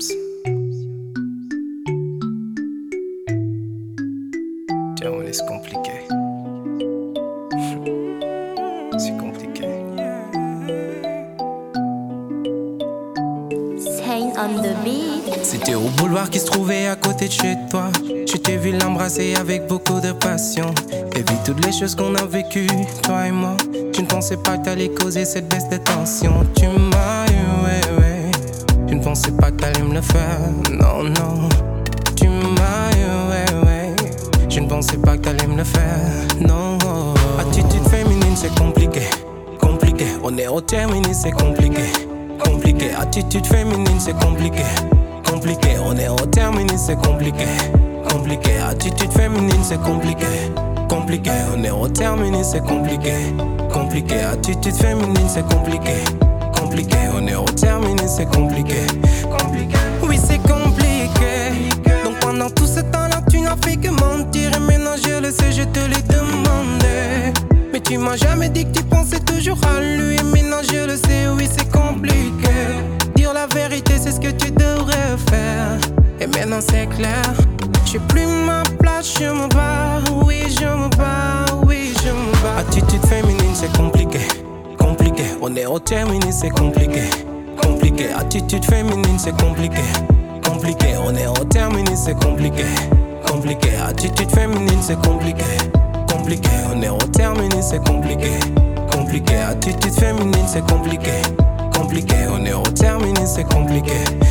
Tiens, c'est compliqué. C'est compliqué. Sane on the beat. C'était au boulevard qui se trouvait à côté de chez toi. Je t'ai vu l'embrasser avec beaucoup de passion. Et vu toutes les choses qu'on a vécues, toi et moi. Je ne pensais pas que t'allais causer cette baisse de tension. Tu m'as eu, ouais. Je ne pensais pas que t'allais me le faire, non. Tu m'as eu, ouais. Je ne pensais pas que t'allais me le faire, non. Attitude féminine, c'est compliqué. On est au terminé, c'est compliqué. Attitude féminine, c'est compliqué. On est au terminé, c'est compliqué. Attitude féminine, c'est compliqué. On est au terminé, c'est compliqué. Attitude féminine, c'est compliqué. On est au terminé, c'est compliqué. Oui, c'est compliqué. Donc pendant tout ce temps-là, tu n'as fait que mentir. Et maintenant je le sais, je te l'ai demandé. Mais tu m'as jamais dit que tu pensais toujours à lui. Et maintenant je le sais, oui, c'est compliqué. Dire la vérité, c'est ce que tu devrais faire. Et maintenant c'est clair, j'ai plus ma place, je me bats. Oui, je me bats. Attitude féminine, c'est compliqué. On est au terminé, c'est compliqué. Attitude féminine, c'est compliqué. On est au terminé, c'est compliqué. Attitude féminine, c'est compliqué. On est au terminé, c'est compliqué. Attitude féminine, c'est compliqué. On est au terminé, c'est compliqué.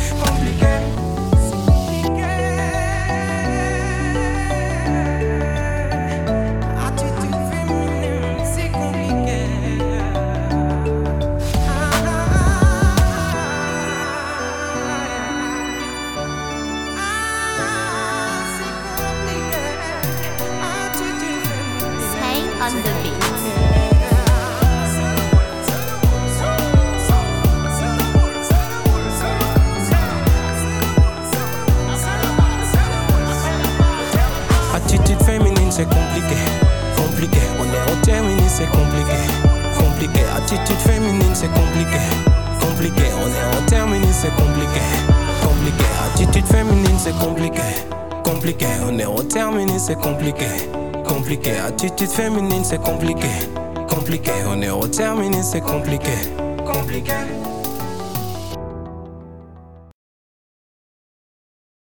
Sane on the beat. Attitude féminine, c'est compliqué. On est au terminé, c'est compliqué. Attitude féminine, c'est compliqué. On est au terminé, c'est compliqué. Attitude féminine, c'est compliqué. On est au terminé, c'est compliqué. Attitude féminine, c'est compliqué. On est au terminé, c'est compliqué.